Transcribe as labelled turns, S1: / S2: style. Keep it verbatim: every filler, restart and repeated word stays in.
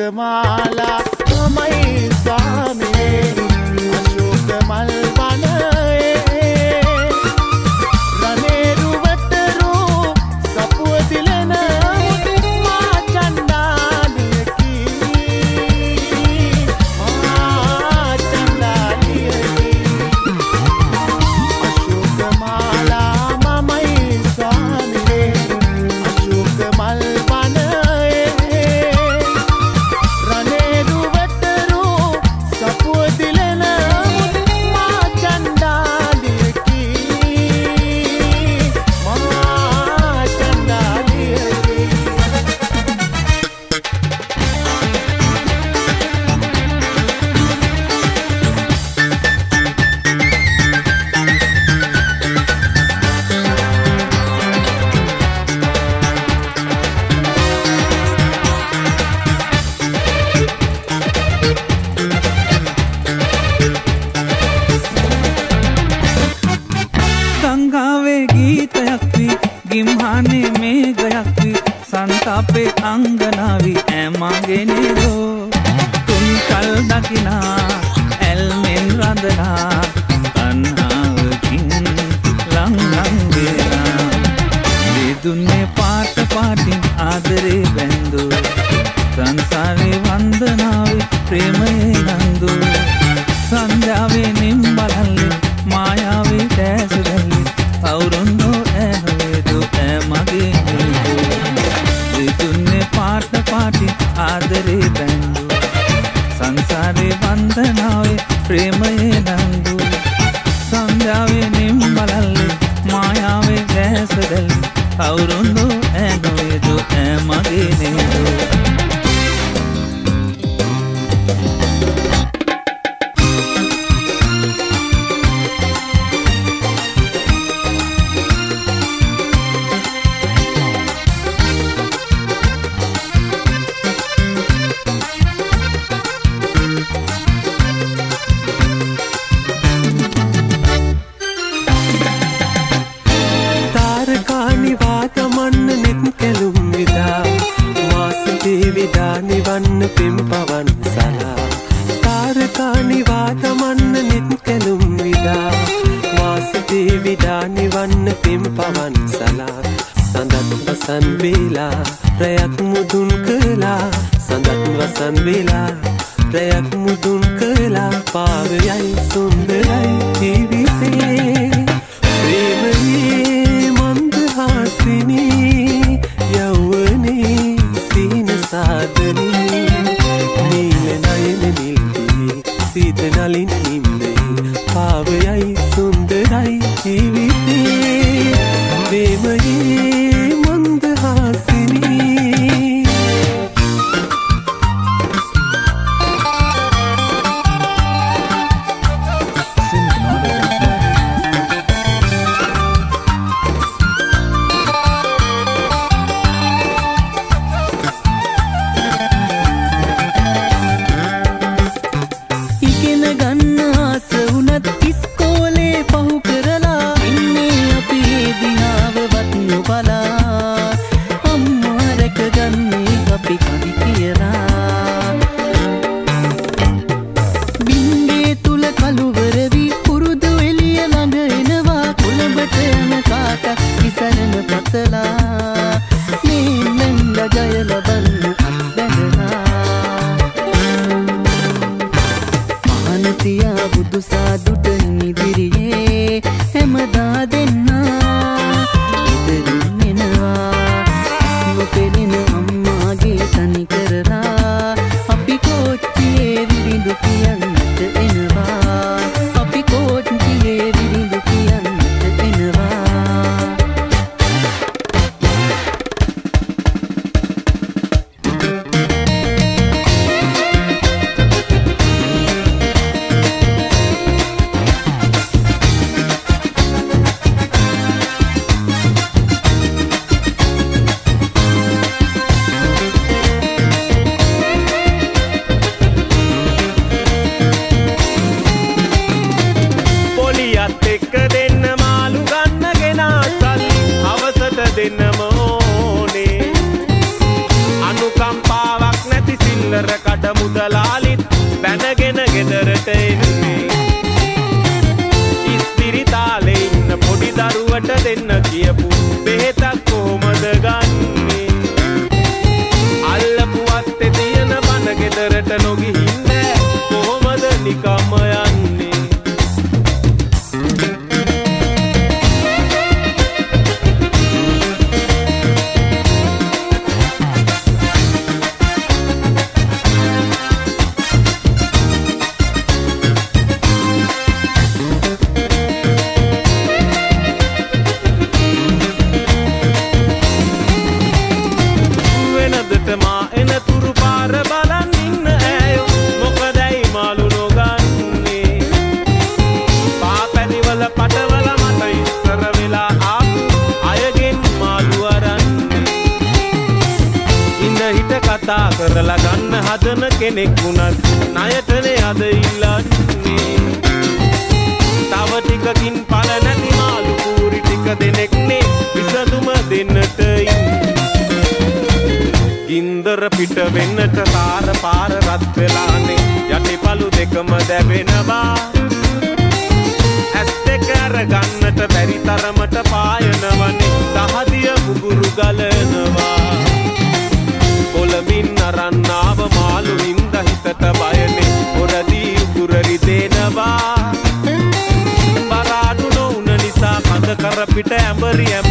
S1: මාලා මමයි ස්වාමී අශෝක මල් වනයේ රණේරු වටරු සපුව දිලන මා චණ්ඩාලියකි මා චණ්ඩාලියකි අශෝක මාලා මමයි ස්වාමී අශෝක මල්
S2: අපේ අංගනාවි ඇමගෙනේදෝ තුන් කල් දකිනා ඇල්මෙන් රඳනා තණ්හාවකින් ලංලං වෙලා දෙදුන්නේ පාට පාටින් ආදරේ බැන්දෝ සංසාරේ වන්දනාවේ ප්‍රේමයේ නන්දෝ සංධ්‍යාවේ නිම්බලල්ලේ මායාවේ දැසදල්ලේ අවුරුන්නෝ ඇහවේදෝ ඇමගේ දෙදුන්නේ පාට පාටි ආදරේ බැන්දෝ සංසාරේ වන්දනාවේ ප්‍රේමයේ නන්දෝ සංධ්‍යාවේ නිම්බලල්ලේ මායාවේ දැසදල්ලේ අවුරුන්නෝ ඇහවේදෝ ඇමගේ නේදෝ
S3: නිවන්න පිම්පවන් සලා තාරකා නිවා තමන්න නිත් කැලුම් විදා වාසිතේ විඩා නිවන්න පිම්පවන් සලා සඳත් වසන් වේලා රැයක් මුදුන් කළා සඳත් වසන් වේලා රැයක් මුදුන් කළා පාරයයි සුන්දරයි ජීවිතේ ප්‍රේමයේ මන්දහාසිනී යෞවනේ සීන සාදනී නීල නයන නිල්තිනි සීත නලින් හිම්නේ පාවයයි සුන්දරයි ජීවිතේ ප්‍රේමයේ මන්දහාසිනී ගෙදරට එන්නේ ඉස්පිරිතාලේ ඉන්න පොඩි දරුවට දෙන්න කියපු බෙහෙතක් කොහොමද ගන්නේ අල්ලපු අත්තේ තියෙන බන ගෙදරට නොගිහින් කොහොමද නිකම්ම යන්නේ කතා කරලා ගන්න හදන කෙනෙක් වුණත් ණයටනේ අද ඉල්ලන්නේ තව ටිකකින් පළ නැති මාළු කූරි ටික දෙනෙක්නේ විසඳුම දෙන්නට ගින්දර පිට වෙන්නට තාර පාර රත් වෙලානේ යටිපළු දෙකම දැවෙනවා ඇස් දෙක අර ගන්නට බැරි තරමට පායනවනේ දහදිය මුගුරු ගලනවා කොළමින් අරන් ආව මාළු හින්ද හිතට බයනේ හොරදී උකුරරි දෙනවා බරාඩු නොඋන නිසා කඳ කර පිට ඇඹරි